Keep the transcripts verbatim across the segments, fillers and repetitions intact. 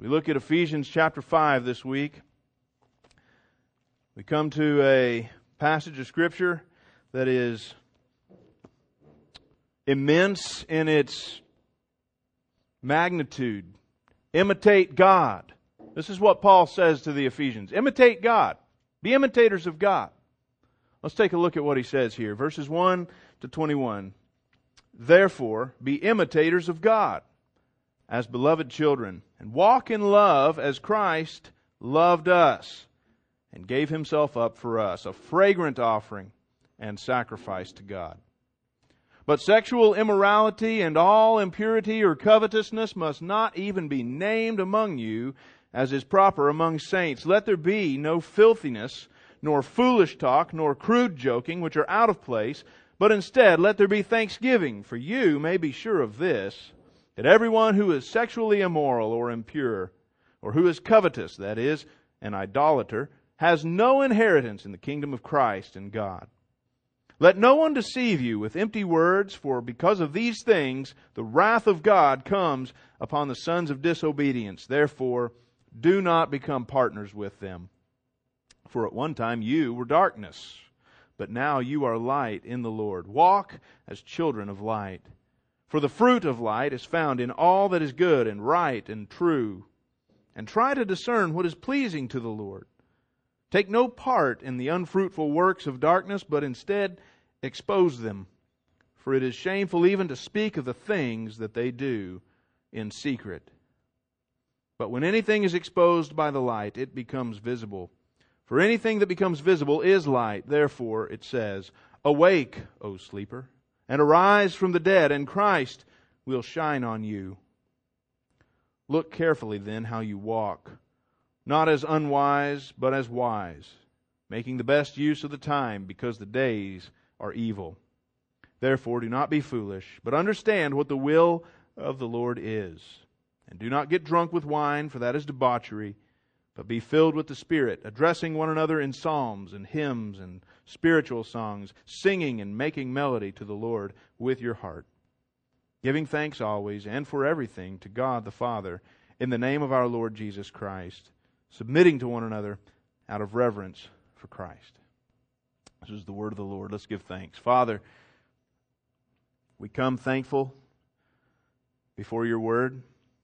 We look at Ephesians chapter five this week. We come to a passage of Scripture that is immense in its magnitude. Imitate God. This is what Paul says to the Ephesians. Imitate God. Be imitators of God. Let's take a look at what he says here. Verses one to twenty-one. Therefore, be imitators of God as beloved children, and walk in love as Christ loved us and gave Himself up for us, a fragrant offering and sacrifice to God. But sexual immorality and all impurity or covetousness must not even be named among you, as is proper among saints. Let there be no filthiness, nor foolish talk, nor crude joking, which are out of place, but instead let there be thanksgiving. For you may be sure of this, that everyone who is sexually immoral or impure, or who is covetous, that is, an idolater, has no inheritance in the kingdom of Christ and God. Let no one deceive you with empty words, for because of these things the wrath of God comes upon the sons of disobedience. Therefore, do not become partners with them. For at one time you were darkness, but now you are light in the Lord. Walk as children of light. For the fruit of light is found in all that is good and right and true. And try to discern what is pleasing to the Lord. Take no part in the unfruitful works of darkness, but instead expose them. For it is shameful even to speak of the things that they do in secret. But when anything is exposed by the light, it becomes visible. For anything that becomes visible is light. Therefore, it says, Awake, O sleeper, and arise from the dead, and Christ will shine on you. Look carefully then how you walk, not as unwise, but as wise, making the best use of the time, because the days are evil. Therefore, do not be foolish, but understand what the will of the Lord is. And do not get drunk with wine, for that is debauchery, but be filled with the Spirit, addressing one another in psalms and hymns and spiritual songs, singing and making melody to the Lord with your heart, giving thanks always and for everything to God the Father, in the name of our Lord Jesus Christ, submitting to one another out of reverence for Christ. This is the word of the Lord. Let's give thanks. Father, we come thankful before your word.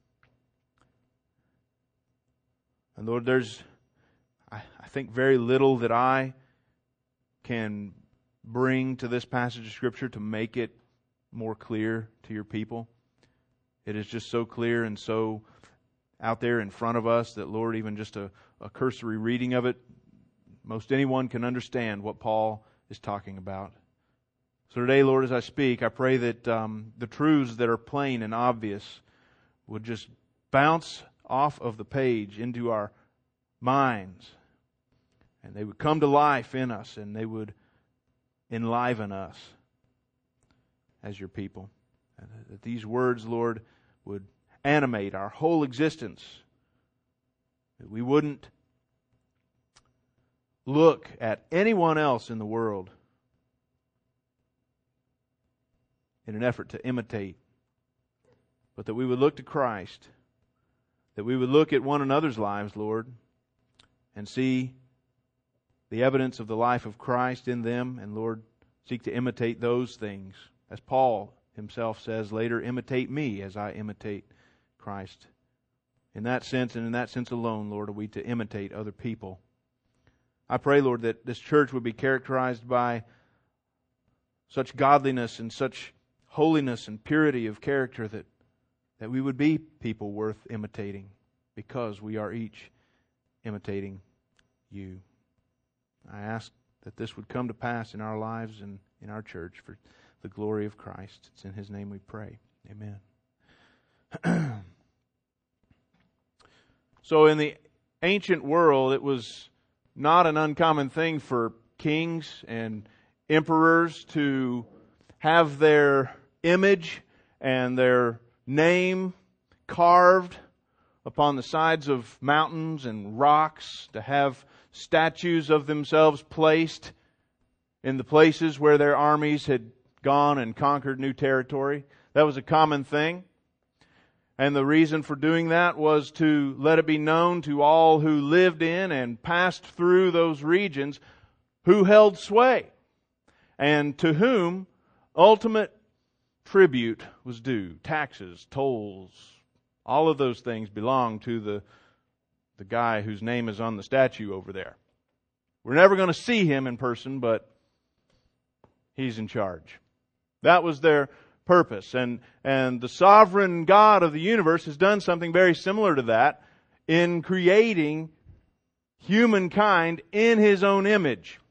And Lord, there's, I, I think, very little that I can bring to this passage of Scripture to make it more clear to your people. It is just so clear and so out there in front of us that, Lord, even just a, a cursory reading of it, most anyone can understand what Paul is talking about. So today, Lord, as I speak, I pray that um, the truths that are plain and obvious would just bounce off of the page into our minds, and they would come to life in us, and they would enliven us as your people. And that these words, Lord, would animate our whole existence. That we wouldn't look at anyone else in the world in an effort to imitate, but that we would look to Christ. That we would look at one another's lives, Lord, and see the evidence of the life of Christ in them, and, Lord, seek to imitate those things. As Paul himself says later, imitate me as I imitate Christ. In that sense, and in that sense alone, Lord, are we to imitate other people. I pray, Lord, that this church would be characterized by such godliness and such holiness and purity of character that That we would be people worth imitating, because we are each imitating you. I ask that this would come to pass in our lives and in our church for the glory of Christ. It's in His name we pray. Amen. So in the ancient world, it was not an uncommon thing for kings and emperors to have their image and their name carved upon the sides of mountains and rocks, to have statues of themselves placed in the places where their armies had gone and conquered new territory. That was a common thing. And the reason for doing that was to let it be known to all who lived in and passed through those regions who held sway and to whom ultimate tribute was due. Taxes, tolls, all of those things belong to the, the guy whose name is on the statue over there. We're never going to see him in person, but he's in charge. That was their purpose. And, and the sovereign God of the universe has done something very similar to that in creating humankind in His own image.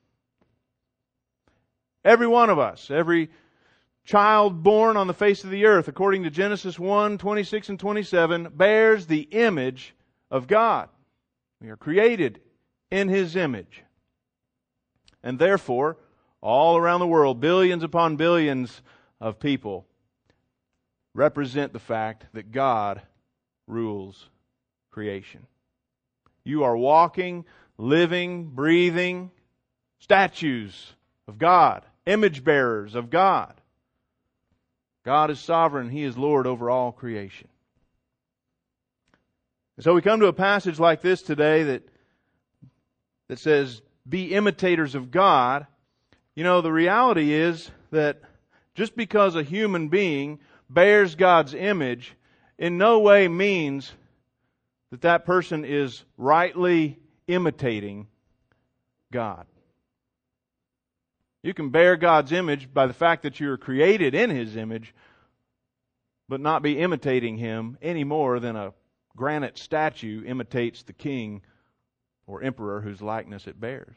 Every one of us, every child born on the face of the earth, according to Genesis one, twenty-six and twenty-seven, bears the image of God. We are created in His image. And therefore, all around the world, billions upon billions of people represent the fact that God rules creation. You are walking, living, breathing statues of God, image bearers of God. God is sovereign. He is Lord over all creation. And so we come to a passage like this today that, that says, be imitators of God. You know, the reality is that just because a human being bears God's image in no way means that that person is rightly imitating God. You can bear God's image by the fact that you are created in His image, but not be imitating Him any more than a granite statue imitates the king or emperor whose likeness it bears.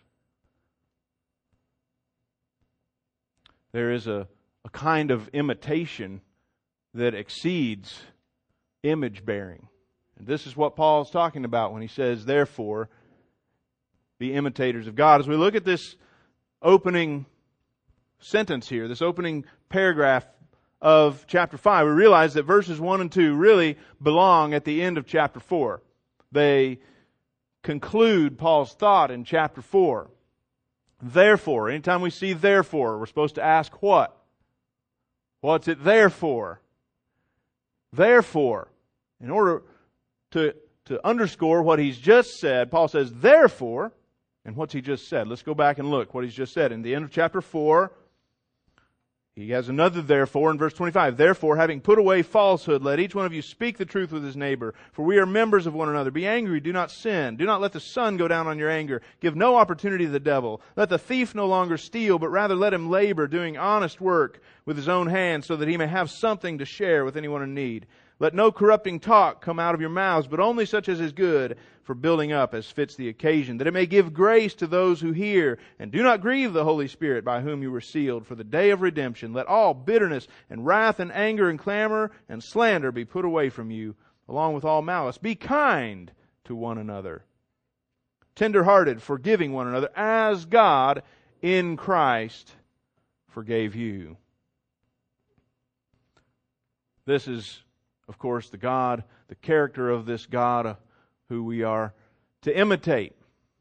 There is a, a kind of imitation that exceeds image bearing. And this is what Paul is talking about when he says, therefore, be imitators of God. As we look at this opening sentence here, this opening paragraph of chapter five, we realize that verses one and two really belong at the end of chapter four. They conclude Paul's thought in chapter four. Therefore, anytime we see therefore, we're supposed to ask what? What's it there for? Therefore, in order to, to underscore what he's just said, Paul says, therefore, and what's he just said? Let's go back and look what he's just said. In the end of chapter four, he has another therefore in verse twenty-five. Therefore, having put away falsehood, let each one of you speak the truth with his neighbor. For we are members of one another. Be angry, do not sin. Do not let the sun go down on your anger. Give no opportunity to the devil. Let the thief no longer steal, but rather let him labor, doing honest work with his own hands, so that he may have something to share with anyone in need. Let no corrupting talk come out of your mouths, but only such as is good for building up as fits the occasion, that it may give grace to those who hear. And do not grieve the Holy Spirit, by whom you were sealed for the day of redemption. Let all bitterness and wrath and anger and clamor and slander be put away from you, along with all malice. Be kind to one another, tender-hearted, forgiving one another, as God in Christ forgave you. This is, of course, the God, the character of this God uh, who we are to imitate.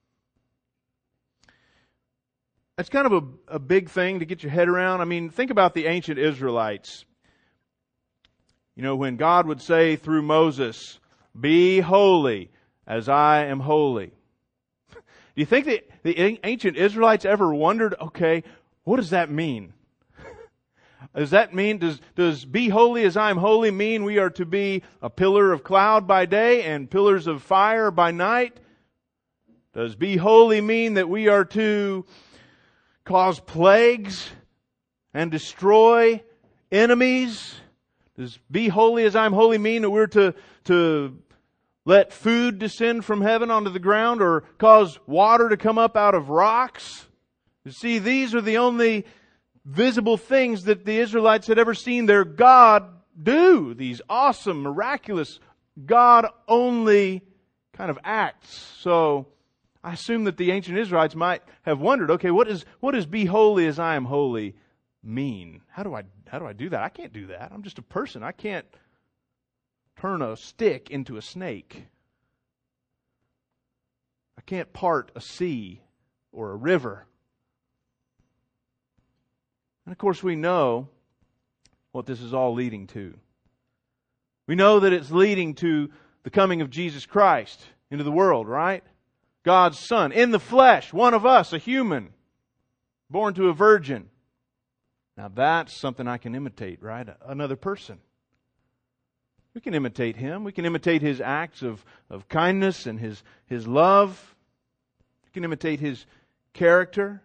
That's kind of a, a big thing to get your head around. I mean, think about the ancient Israelites. You know, when God would say through Moses, be holy as I am holy. Do you think that the ancient Israelites ever wondered, okay, what does that mean? Does that mean, does, does be holy as I am holy mean we are to be a pillar of cloud by day and pillars of fire by night? Does be holy mean that we are to cause plagues and destroy enemies? Does be holy as I am holy mean that we're to, to let food descend from heaven onto the ground or cause water to come up out of rocks? You see, these are the only visible things that the Israelites had ever seen their God do. These awesome, miraculous, God-only kind of acts. So I assume that the ancient Israelites might have wondered, okay, what is what does be holy as I am holy mean? How do I how do I do that? I can't do that. I'm just a person. I can't turn a stick into a snake. I can't part a sea or a river. And of course we know what this is all leading to. We know that it's leading to the coming of Jesus Christ into the world, right? God's Son, in the flesh, one of us, a human, born to a virgin. Now that's something I can imitate, right? Another person. We can imitate Him. We can imitate His acts of, of kindness and His, His love. We can imitate His character.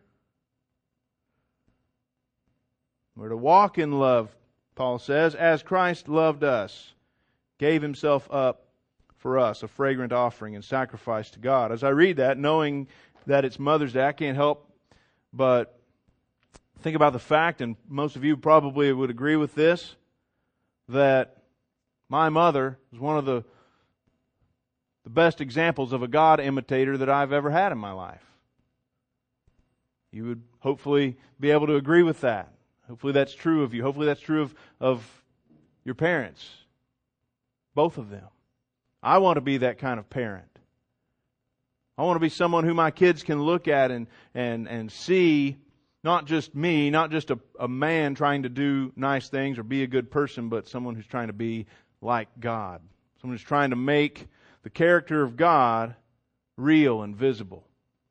We're to walk in love, Paul says, as Christ loved us, gave Himself up for us, a fragrant offering and sacrifice to God. As I read that, knowing that it's Mother's Day, I can't help but think about the fact, and most of you probably would agree with this, that my mother was one of the, the best examples of a God imitator that I've ever had in my life. You would hopefully be able to agree with that. Hopefully that's true of you. Hopefully that's true of, of your parents. Both of them. I want to be that kind of parent. I want to be someone who my kids can look at and, and, and see not just me, not just a, a man trying to do nice things or be a good person, but someone who's trying to be like God. Someone who's trying to make the character of God real and visible.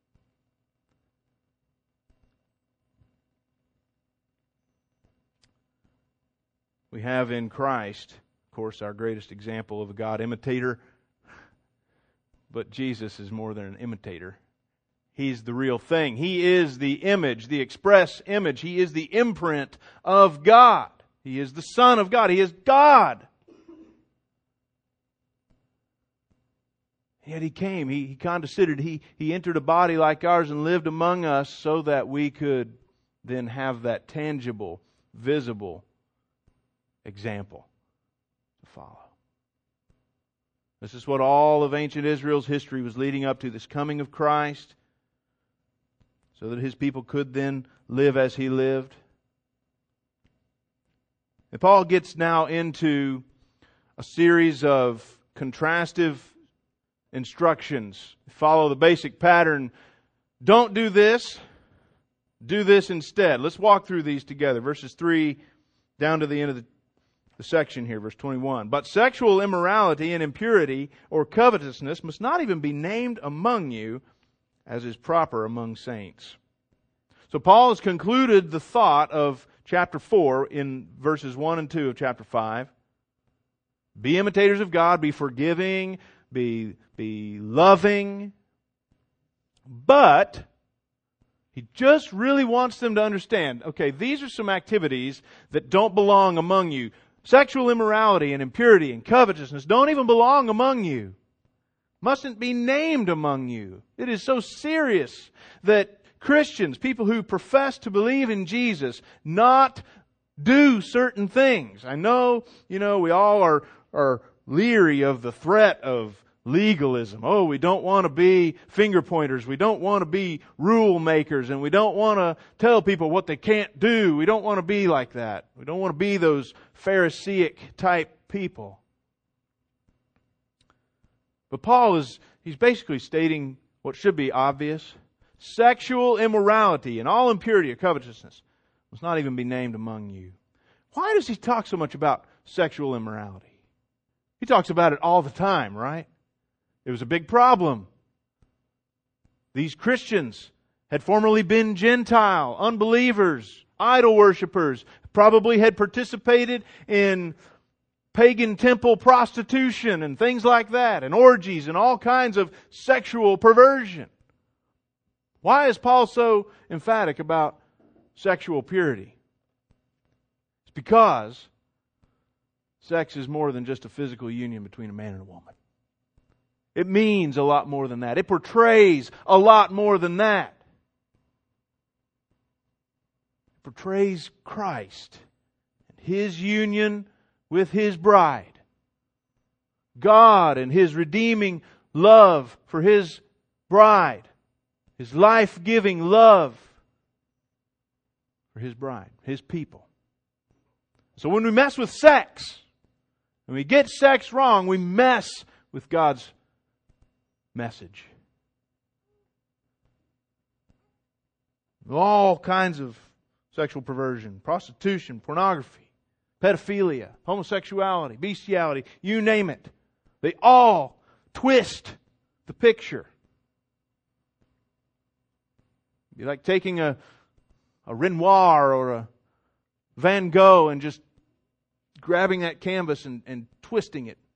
We have in Christ, of course, our greatest example of a God imitator. But Jesus is more than an imitator. He's the real thing. He is the image, the express image. He is the imprint of God. He is the Son of God. He is God. Yet He came. He, he condescended. He, he entered a body like ours and lived among us so that we could then have that tangible, visible example to follow. This is what all of ancient Israel's history was leading up to, this coming of Christ, so that His people could then live as He lived. And Paul gets now into a series of contrastive instructions. Follow the basic pattern. Don't do this. Do this instead. Let's walk through these together. Verses three down to the end of the The section here, verse twenty-one. But sexual immorality and impurity or covetousness must not even be named among you, as is proper among saints. So Paul has concluded the thought of chapter four in verses one and two of chapter five. Be imitators of God, be forgiving, be, be loving. But he just really wants them to understand, okay, these are some activities that don't belong among you. Sexual immorality and impurity and covetousness don't even belong among you. Mustn't be named among you. It is so serious that Christians, people who profess to believe in Jesus, not do certain things. I know, you know, we all are, are leery of the threat of legalism. Oh, we don't want to be finger pointers. We don't want to be rule makers. And we don't want to tell people what they can't do. We don't want to be like that. We don't want to be those Pharisaic type people. But Paul is, he's basically stating what should be obvious. Sexual immorality and all impurity or covetousness must not even be named among you. Why does he talk so much about sexual immorality? He talks about it all the time, right? It was a big problem. These Christians had formerly been Gentile, unbelievers, idol worshippers, probably had participated in pagan temple prostitution and things like that, and orgies and all kinds of sexual perversion. Why is Paul so emphatic about sexual purity? It's because sex is more than just a physical union between a man and a woman. It means a lot more than that. It portrays a lot more than that. It portrays Christ and His union with His bride. God and His redeeming love for His bride. His life-giving love for His bride, His people. So when we mess with sex, when we get sex wrong, we mess with God's message. All kinds of sexual perversion, prostitution, pornography, pedophilia, homosexuality, bestiality, you name it. They all twist the picture. It'd be like taking a, a Renoir or a Van Gogh and just grabbing that canvas and, and twisting it.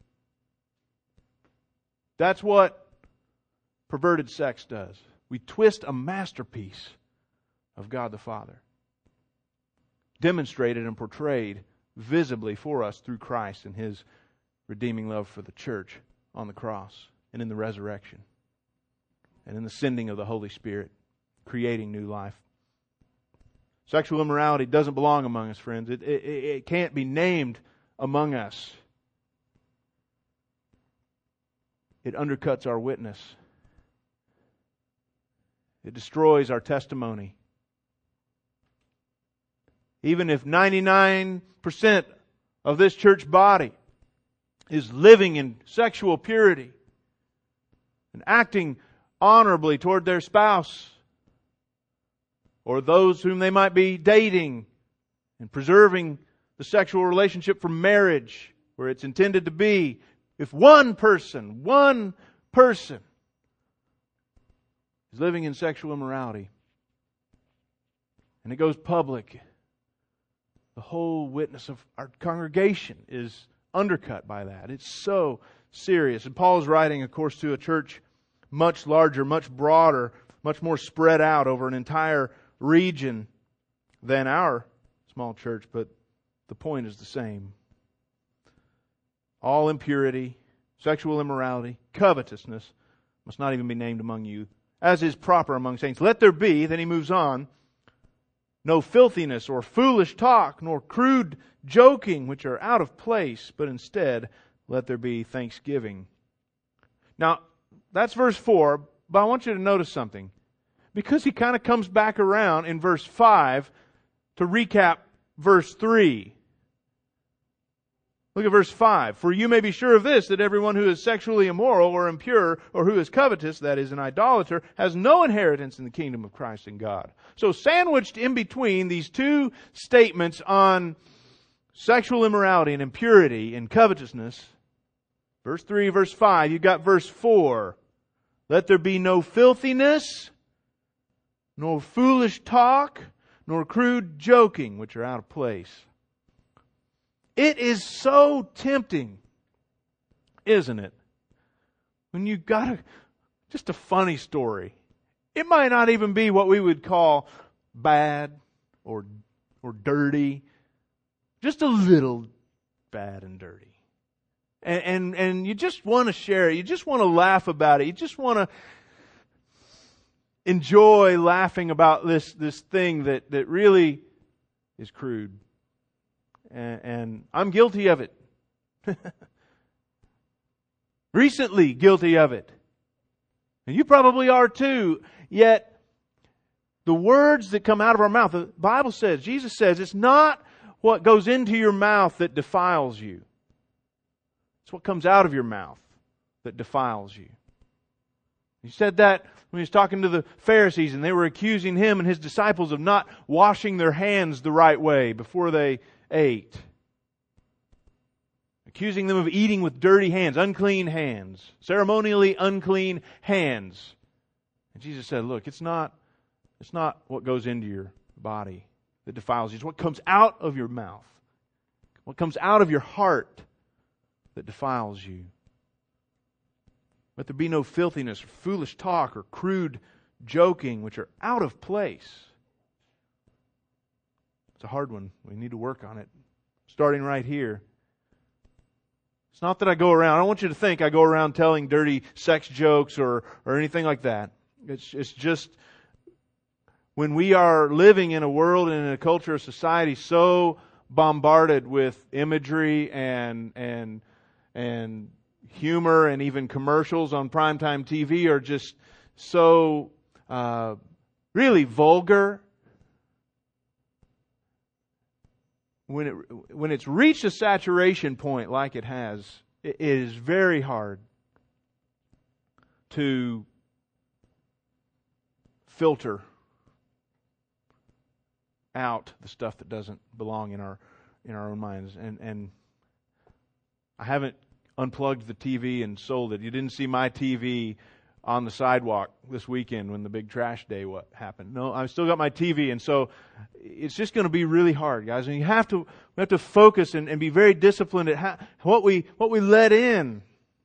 That's what perverted sex does. We twist a masterpiece of God the Father, demonstrated and portrayed visibly for us through Christ and His redeeming love for the church on the cross and in the resurrection and in the sending of the Holy Spirit, creating new life. Sexual immorality doesn't belong among us, friends. It, it, it can't be named among us. It undercuts our witness. It destroys our testimony. Even if ninety-nine percent of this church body is living in sexual purity and acting honorably toward their spouse or those whom they might be dating and preserving the sexual relationship from marriage where it's intended to be, if one person, one person is living in sexual immorality and it goes public, the whole witness of our congregation is undercut by that. It's so serious. And Paul is writing, of course, to a church much larger, much broader, much more spread out over an entire region than our small church, but the point is the same. All impurity, sexual immorality, covetousness must not even be named among you, as is proper among saints. Let there be, then he moves on, no filthiness or foolish talk, nor crude joking, which are out of place, but instead let there be thanksgiving. Now, that's verse four, but I want you to notice something. Because he kind of comes back around in verse five to recap verse three. Look at verse five. For you may be sure of this, that everyone who is sexually immoral or impure or who is covetous, that is an idolater, has no inheritance in the kingdom of Christ and God. So sandwiched in between these two statements on sexual immorality and impurity and covetousness, verse three, verse five, you've got verse four. Let there be no filthiness, nor foolish talk, nor crude joking, which are out of place. It is so tempting, isn't it? When you've got a, just a funny story. It might not even be what we would call bad or, or dirty. Just a little bad and dirty. And, and, and you just want to share it. You just want to laugh about it. You just want to enjoy laughing about this, this thing that, that really is crude. And, and I'm guilty of it. Recently guilty of it. And you probably are too. Yet, the words that come out of our mouth, the Bible says, Jesus says, it's not what goes into your mouth that defiles you. It's what comes out of your mouth that defiles you. He said that when he was talking to the Pharisees and they were accusing him and his disciples of not washing their hands the right way before they ate. Accusing them of eating with dirty hands, unclean hands, ceremonially unclean hands. And Jesus said, look, it's not, it's not what goes into your body that defiles you. It's what comes out of your mouth. What comes out of your heart that defiles you. Let there be no filthiness or foolish talk or crude joking, which are out of place. It's a hard one. We need to work on it. Starting right here. It's not that I go around, I don't want you to think I go around telling dirty sex jokes or, or anything like that. It's, it's just when we are living in a world and in a culture, a society so bombarded with imagery and and and humor and even commercials on primetime T V are just so uh, really vulgar. When it when it's reached a saturation point like it has, it is very hard to filter out the stuff that doesn't belong in our in our own minds. And, and I haven't unplugged the T V and sold it. You didn't see my T V on the sidewalk this weekend when the big trash day what happened. No, I've still got my T V, and so it's just going to be really hard, guys. And you have to we have to focus and, and be very disciplined at how, what we what we let in.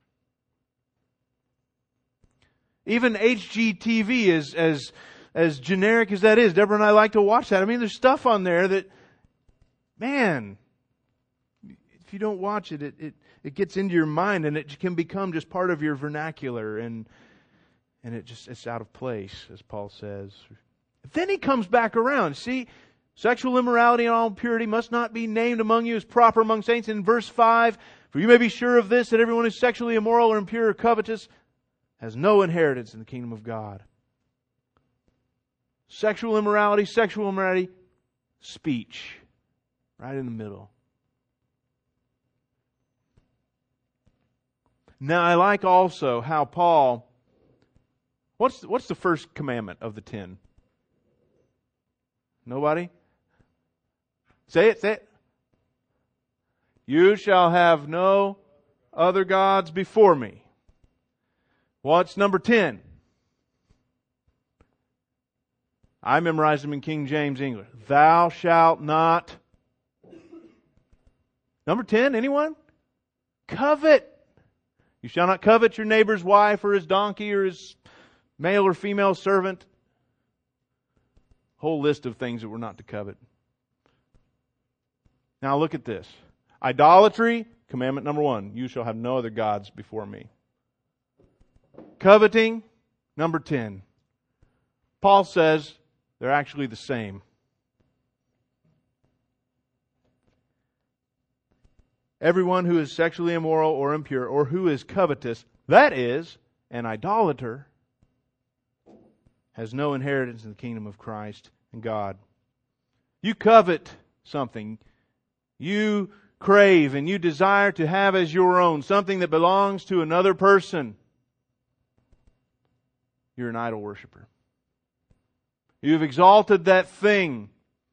Even H G T V is as as generic as that is. Deborah and I like to watch that. I mean, there's stuff on there that, man, if you don't watch it, it it, it gets into your mind and it can become just part of your vernacular, and and it just it's out of place, as Paul says. Then he comes back around. See, sexual immorality and all impurity must not be named among you as proper among saints. In verse five, for you may be sure of this, that everyone who is sexually immoral or impure or covetous has no inheritance in the kingdom of God. Sexual immorality, sexual immorality, speech. Right in the middle. Now I like also how Paul, what's, what's the first commandment of the ten? Nobody? Say it, say it. You shall have no other gods before me. What's number ten? I memorized them in King James English. Thou shalt not. Number ten, anyone? Covet. You shall not covet your neighbor's wife or his donkey or his male or female servant. Whole list of things that we're not to covet. Now look at this. Idolatry, commandment number one. You shall have no other gods before me. Coveting, number ten. Paul says they're actually the same. Everyone who is sexually immoral or impure or who is covetous, that is, an idolater, has no inheritance in the kingdom of Christ and God. You covet something. You crave and you desire to have as your own something that belongs to another person. You're an idol worshiper. You've exalted that thing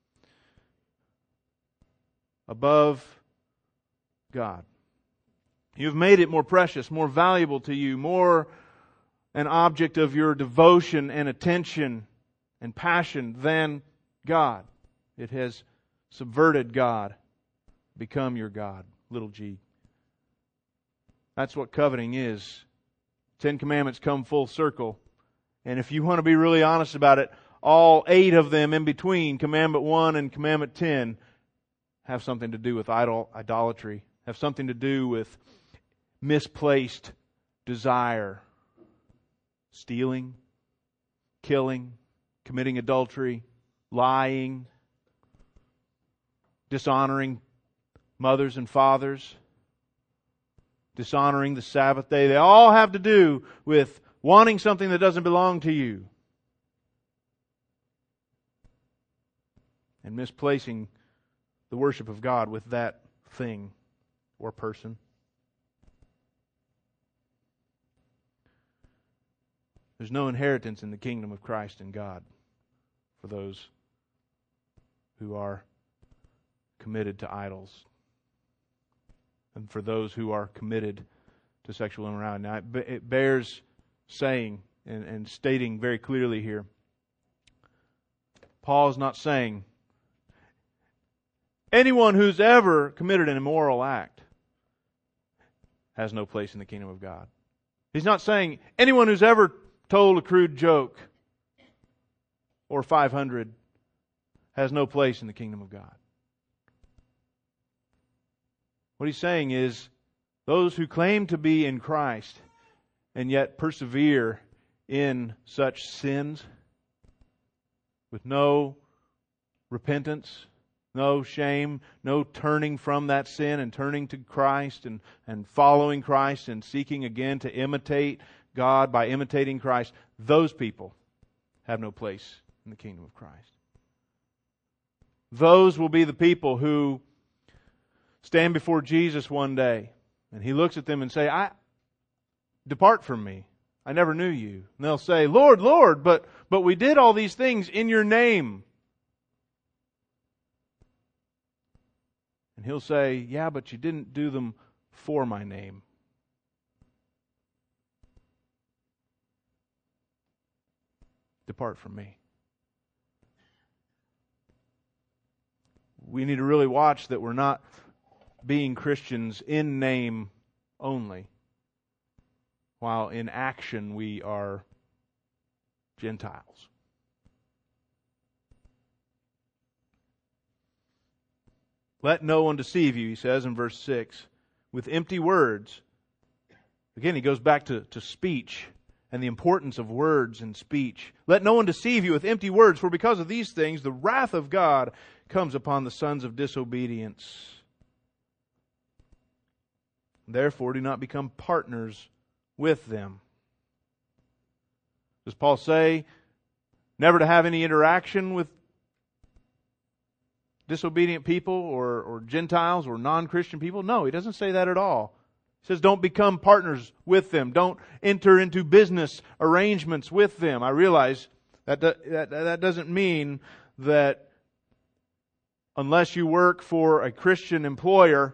above God. You've made it more precious, more valuable to you, more an object of your devotion and attention and passion than God. It has subverted God, become your God, little g. That's what coveting is. Ten Commandments come full circle. And if you want to be really honest about it, all eight of them in between, Commandment one and Commandment ten, have something to do with idol, idolatry, have something to do with misplaced desire, stealing, killing, committing adultery, lying, dishonoring mothers and fathers, dishonoring the Sabbath day. They all have to do with wanting something that doesn't belong to you. And misplacing the worship of God with that thing or person. There's no inheritance in the kingdom of Christ and God for those who are committed to idols. And for those who are committed to sexual immorality. Now, it bears saying and, and stating very clearly here, Paul is not saying anyone who's ever committed an immoral act has no place in the kingdom of God. He's not saying anyone who's ever told a crude joke or five hundred has no place in the kingdom of God. What he's saying is those who claim to be in Christ and yet persevere in such sins with no repentance, no shame, no turning from that sin and turning to Christ and, and following Christ and seeking again to imitate God by imitating Christ, those people have no place in the kingdom of Christ. Those will be the people who stand before Jesus one day and He looks at them and say, I depart from me. I never knew you. And they'll say, Lord, Lord, but, but we did all these things in your name. And He'll say, yeah, but you didn't do them for my name. Depart from me. We need to really watch that we're not being Christians in name only, while in action we are Gentiles. Let no one deceive you, he says in verse six, with empty words. Again, he goes back to, to speech and the importance of words and speech. Let no one deceive you with empty words, for because of these things the wrath of God comes upon the sons of disobedience. Therefore, do not become partners with them. Does Paul say never to have any interaction with disobedient people or, or Gentiles or non-Christian people? No, he doesn't say that at all. He says don't become partners with them. Don't enter into business arrangements with them. I realize that that, that doesn't mean that unless you work for a Christian employer,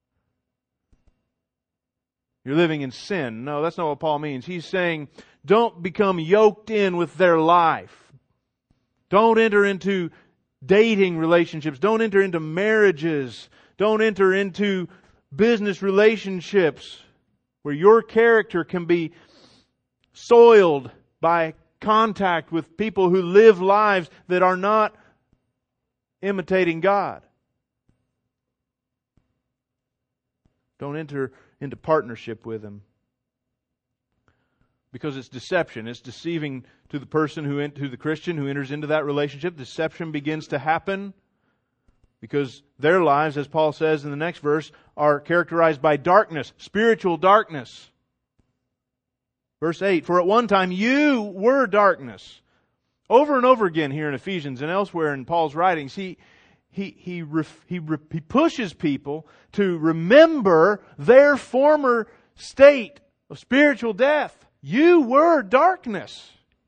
you're living in sin. No, that's not what Paul means. He's saying don't become yoked in with their life. Don't enter into dating relationships. Don't enter into marriages. Don't enter into business relationships where your character can be soiled by contact with people who live lives that are not imitating God. Don't enter into partnership with them. Because it's deception. It's deceiving to the person, who, to the Christian who enters into that relationship. Deception begins to happen because their lives, as Paul says in the next verse, are characterized by darkness, spiritual darkness. Verse eight, for at one time you were darkness. Over and over again here in Ephesians and elsewhere in Paul's writings, he he he he, he pushes people to remember their former state of spiritual death. You were darkness.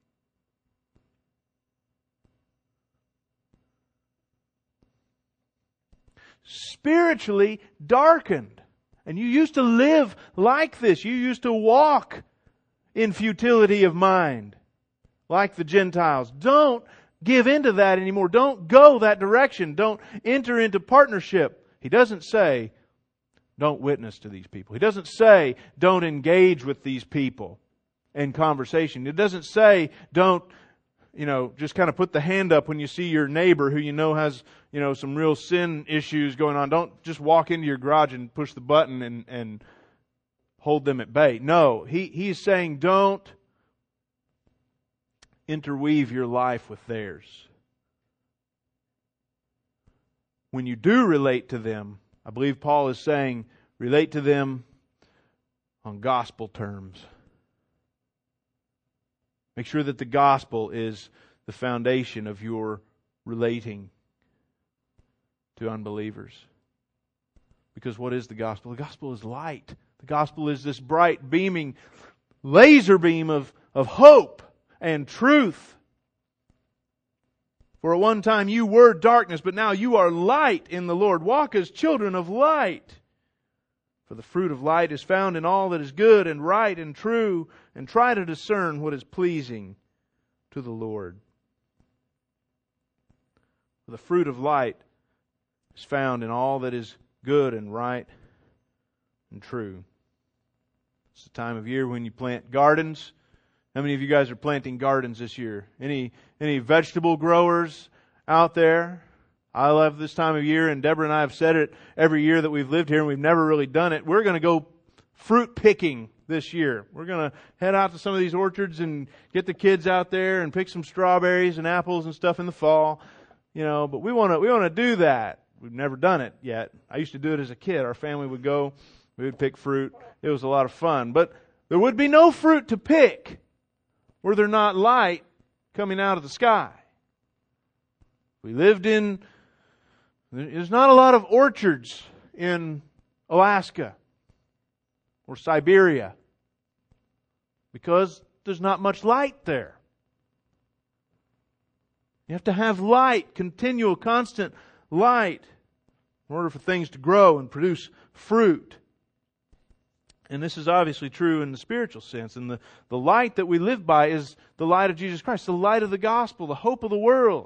Spiritually darkened. And you used to live like this. You used to walk in futility of mind, like the Gentiles. Don't give into that anymore. Don't go that direction. Don't enter into partnership. He doesn't say, don't witness to these people. He doesn't say, don't engage with these people in conversation. It doesn't say, don't, you know, just kind of put the hand up when you see your neighbor who you know has, you know, some real sin issues going on. Don't just walk into your garage and push the button and, and hold them at bay. No, he, he's saying don't interweave your life with theirs. When you do relate to them, I believe Paul is saying, relate to them on gospel terms. Make sure that the gospel is the foundation of your relating to unbelievers. Because what is the gospel? The gospel is light. The gospel is this bright, beaming laser beam of, of hope and truth. For at one time you were darkness, but now you are light in the Lord. Walk as children of light. For the fruit of light is found in all that is good and right and true, and try to discern what is pleasing to the Lord. For the fruit of light is found in all that is good and right and true. It's the time of year when you plant gardens. How many of you guys are planting gardens this year? Any any vegetable growers out there? I love this time of year, and Deborah and I have said it every year that we've lived here, and we've never really done it. We're going to go fruit picking this year. We're going to head out to some of these orchards and get the kids out there and pick some strawberries and apples and stuff in the fall. You know, but we want to we want to do that. We've never done it yet. I used to do it as a kid. Our family would go, we would pick fruit. It was a lot of fun. But there would be no fruit to pick were there not light coming out of the sky. We lived in There's not a lot of orchards in Alaska or Siberia because there's not much light there. You have to have light, continual, constant light. in order for things to grow and produce fruit. And this is obviously true in the spiritual sense. And the, the light that we live by is the light of Jesus Christ, the light of the gospel, the hope of the world.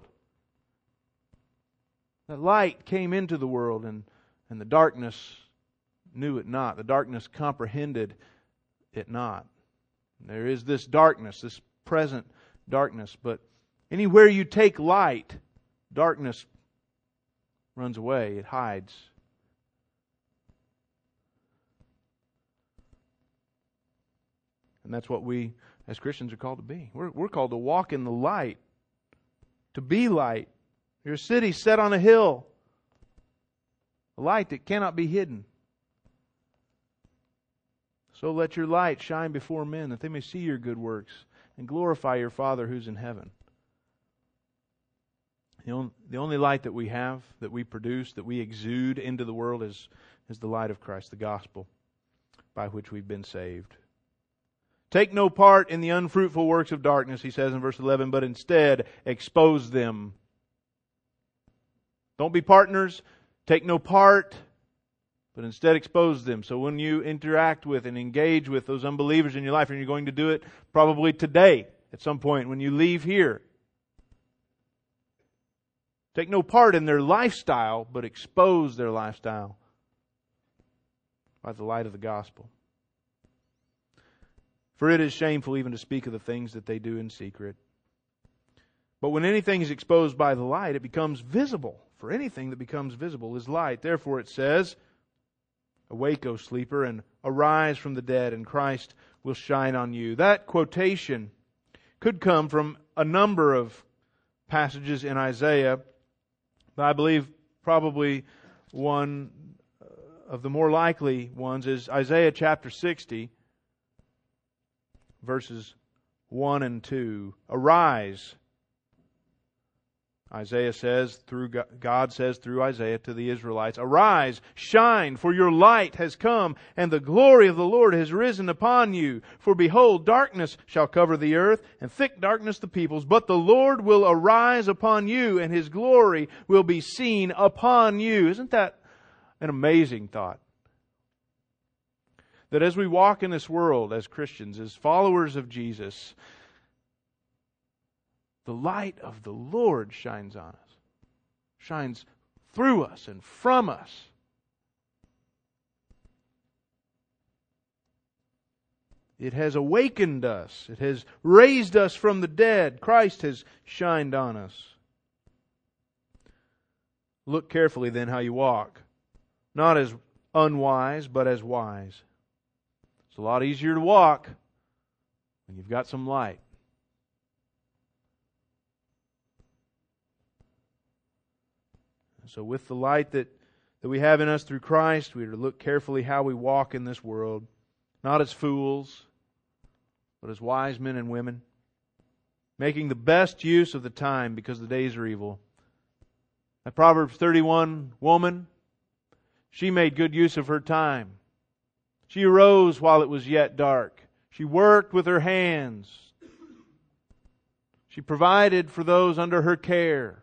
That light came into the world, and, and the darkness knew it not. The darkness comprehended it not. There is this darkness, this present darkness. But anywhere you take light, darkness runs away. It hides. And that's what we as Christians are called to be. We're, we're called to walk in the light, to be light. You're a city set on a hill, a light that cannot be hidden. So let your light shine before men, that they may see your good works and glorify your Father who's in heaven. The only, the only light that we have, that we produce, that we exude into the world is, is the light of Christ, the gospel by which we've been saved. Take no part in the unfruitful works of darkness, he says in verse eleven, but instead expose them. Don't be partners, take no part, but instead expose them. So when you interact with and engage with those unbelievers in your life, and you're going to do it probably today at some point when you leave here, take no part in their lifestyle, but expose their lifestyle by the light of the gospel. For it is shameful even to speak of the things that they do in secret. But when anything is exposed by the light, it becomes visible. For anything that becomes visible is light. Therefore it says, awake, O sleeper, and arise from the dead, and Christ will shine on you. That quotation could come from a number of passages in Isaiah. But I believe probably one of the more likely ones is Isaiah chapter sixty. Verses one and two. Arise. Isaiah says, through God says through Isaiah to the Israelites, arise, shine, for your light has come, and the glory of the Lord has risen upon you. For behold, darkness shall cover the earth, and thick darkness the peoples. But the Lord will arise upon you, and His glory will be seen upon you. Isn't that an amazing thought? That as we walk in this world as Christians, as followers of Jesus, the light of the Lord shines on us, shines through us and from us. It has awakened us. It has raised us from the dead. Christ has shined on us. Look carefully then how you walk, not as unwise, but as wise. It's a lot easier to walk when you've got some light. So with the light that, that we have in us through Christ, we are to look carefully how we walk in this world, not as fools, but as wise men and women, making the best use of the time because the days are evil. That Proverbs thirty-one woman, she made good use of her time. She arose while it was yet dark. She worked with her hands. She provided for those under her care.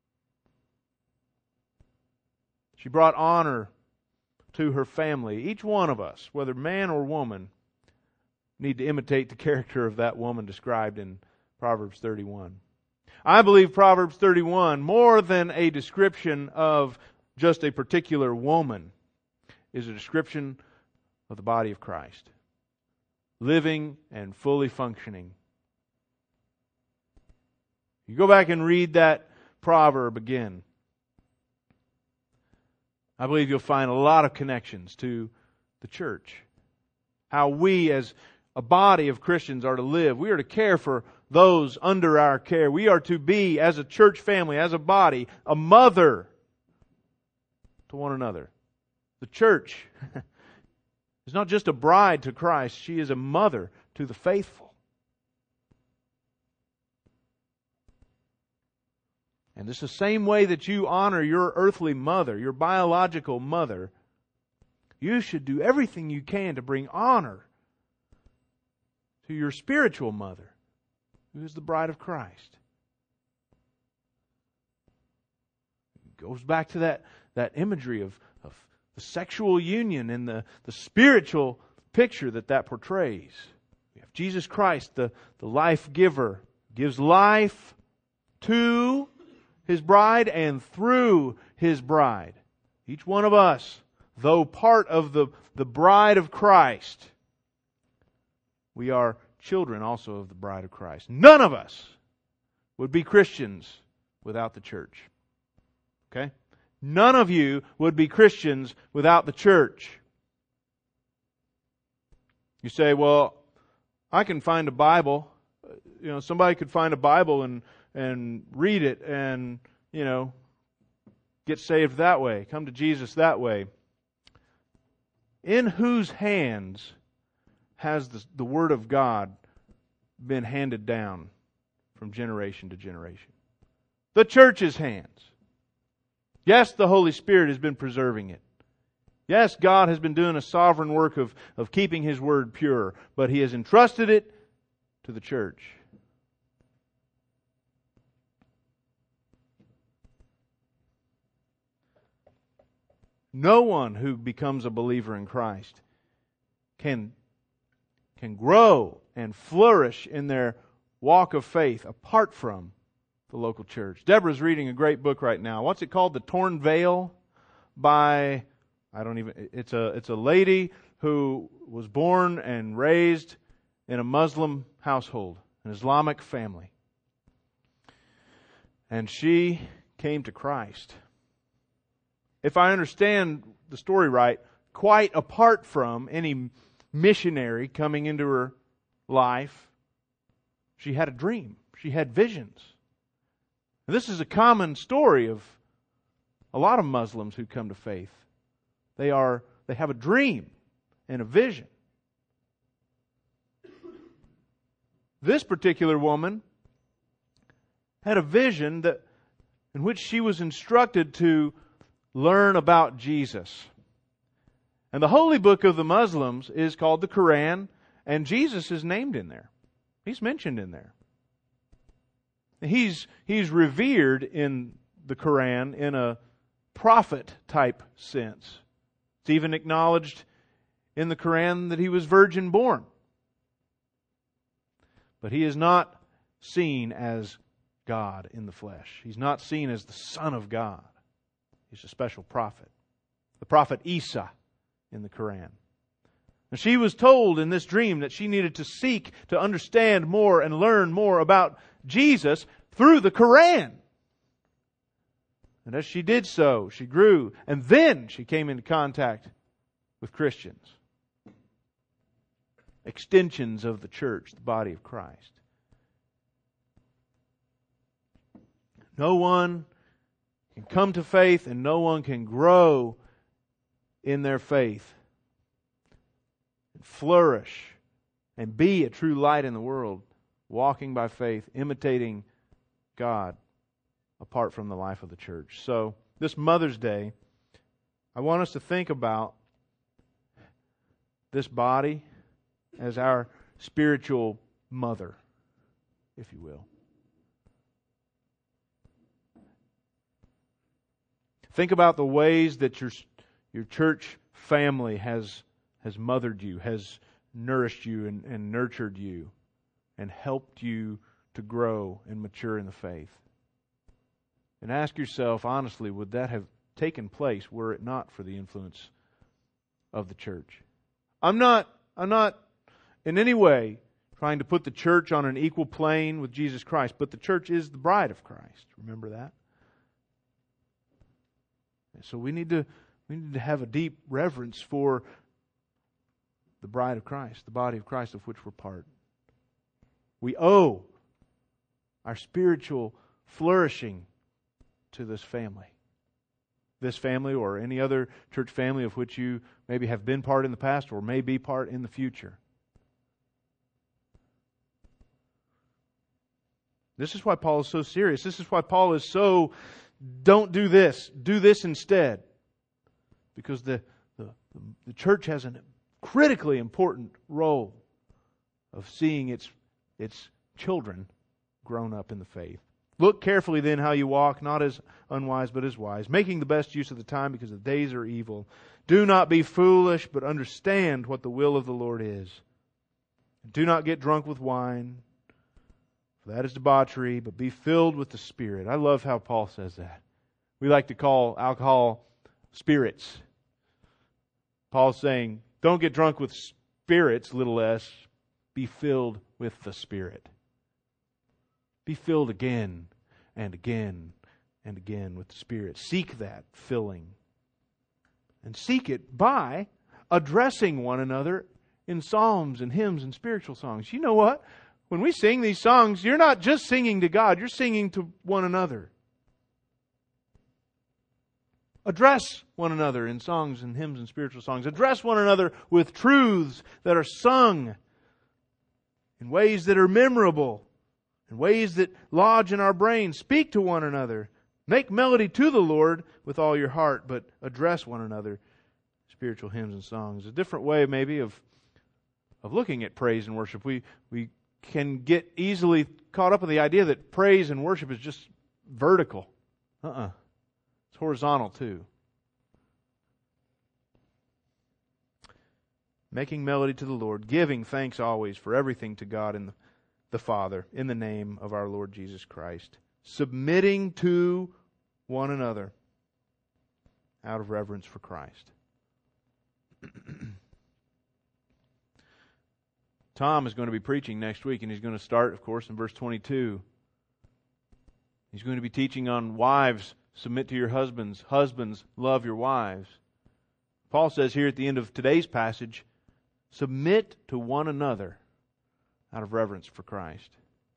She brought honor to her family. Each one of us, whether man or woman, need to imitate the character of that woman described in Proverbs thirty-one. I believe Proverbs thirty-one, more than a description of just a particular woman, is a description of the body of Christ, living and fully functioning. You go back and read that proverb again, I believe you'll find a lot of connections to the church. How we as a body of Christians are to live. We are to care for those under our care. We are to be, as a church family, as a body, a mother to one another. The church is not just a bride to Christ, she is a mother to the faithful. And it's the same way that you honor your earthly mother, your biological mother. You should do everything you can to bring honor to your spiritual mother, who is the bride of Christ. goes back to that, that imagery of, of the sexual union and the, the spiritual picture that that portrays. We have Jesus Christ, the, the life giver, gives life to His bride and through His bride. Each one of us, though part of the, the bride of Christ, we are children also of the bride of Christ. None of us would be Christians without the church. Okay? None of you would be Christians without the church. You say, well, I can find a Bible. You know, somebody could find a Bible and, and read it and, you know, get saved that way. Come to Jesus that way. In whose hands has the, the Word of God been handed down from generation to generation? The church's hands. Yes, the Holy Spirit has been preserving it. Yes, God has been doing a sovereign work of, of keeping His Word pure, but He has entrusted it to the church. No one who becomes a believer in Christ can, can grow and flourish in their walk of faith apart from the local church. Deborah's reading a great book right now. What's it called? The Torn Veil by, I don't even, it's a, it's a lady who was born and raised in a Muslim household, an Islamic family. And she came to Christ. If I understand the story right, quite apart from any missionary coming into her life, she had a dream. She had visions. And this is a common story of a lot of Muslims who come to faith. They are they have a dream and a vision. This particular woman had a vision that in which she was instructed to learn about Jesus. And the holy book of the Muslims is called the Quran, and Jesus is named in there. He's mentioned in there. He's, he's revered in the Quran in a prophet-type sense. It's even acknowledged in the Quran that He was virgin born. But He is not seen as God in the flesh. He's not seen as the Son of God. He's a special prophet. The prophet Isa in the Quran. And she was told in this dream that she needed to seek to understand more and learn more about Jesus through the Quran. And as she did so, she grew. And then she came into contact with Christians. Extensions of the church, the body of Christ. No one can come to faith and no one can grow in their faith, and flourish, and be a true light in the world, walking by faith, imitating God, apart from the life of the church. So, this Mother's Day, I want us to think about this body as our spiritual mother, if you will. Think about the ways that your your church family has has mothered you, has nourished you and, and nurtured you, and helped you to grow and mature in the faith. And ask yourself honestly, would that have taken place were it not for the influence of the church? I'm not I'm not in any way trying to put the church on an equal plane with Jesus Christ, but the church is the bride of Christ. Remember that? So we need to we need to have a deep reverence for the bride of Christ, the body of Christ of which we're part. We owe our spiritual flourishing to this family. This family or any other church family of which you maybe have been part in the past or may be part in the future. This is why Paul is so serious. This is why Paul is so, don't do this, do this instead. Because the, the, the church has a critically important role of seeing its, its children grown up in the faith. Look carefully then how you walk, not as unwise but as wise, making the best use of the time because the days are evil. Do not be foolish, but understand what the will of the Lord is. Do not get drunk with wine, for that is debauchery, but be filled with the Spirit. I love how Paul says that. We like to call alcohol spirits. Paul's saying, don't get drunk with spirits, little s. Be filled with the Spirit. Be filled again and again and again with the Spirit. Seek that filling. And seek it by addressing one another in psalms and hymns and spiritual songs. You know what? When we sing these songs, you're not just singing to God, you're singing to one another. Address one another in songs and hymns and spiritual songs. Address one another with truths that are sung in ways that are memorable, in ways that lodge in our brains. Speak to one another. Make melody to the Lord with all your heart, but address one another. Spiritual hymns and songs. A different way maybe of, of looking at praise and worship. We, we can get easily caught up in the idea that praise and worship is just vertical. Uh-uh. It's horizontal too. Making melody to the Lord, giving thanks always for everything to God and the, the Father, in the name of our Lord Jesus Christ. Submitting to one another out of reverence for Christ. Tom is going to be preaching next week, and he's going to start, of course, in verse twenty-two. He's going to be teaching on wives, submit to your husbands. Husbands, love your wives. Paul says here at the end of today's passage, submit to one another out of reverence for Christ.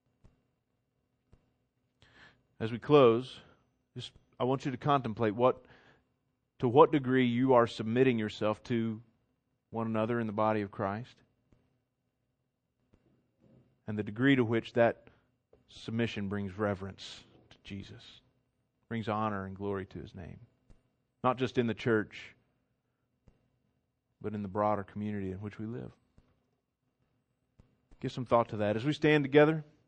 As we close, just I want you to contemplate what, to what degree you are submitting yourself to one another in the body of Christ, and the degree to which that submission brings reverence to Jesus, brings honor and glory to His name. Not just in the church, but in the broader community in which we live. Give some thought to that. As we stand together,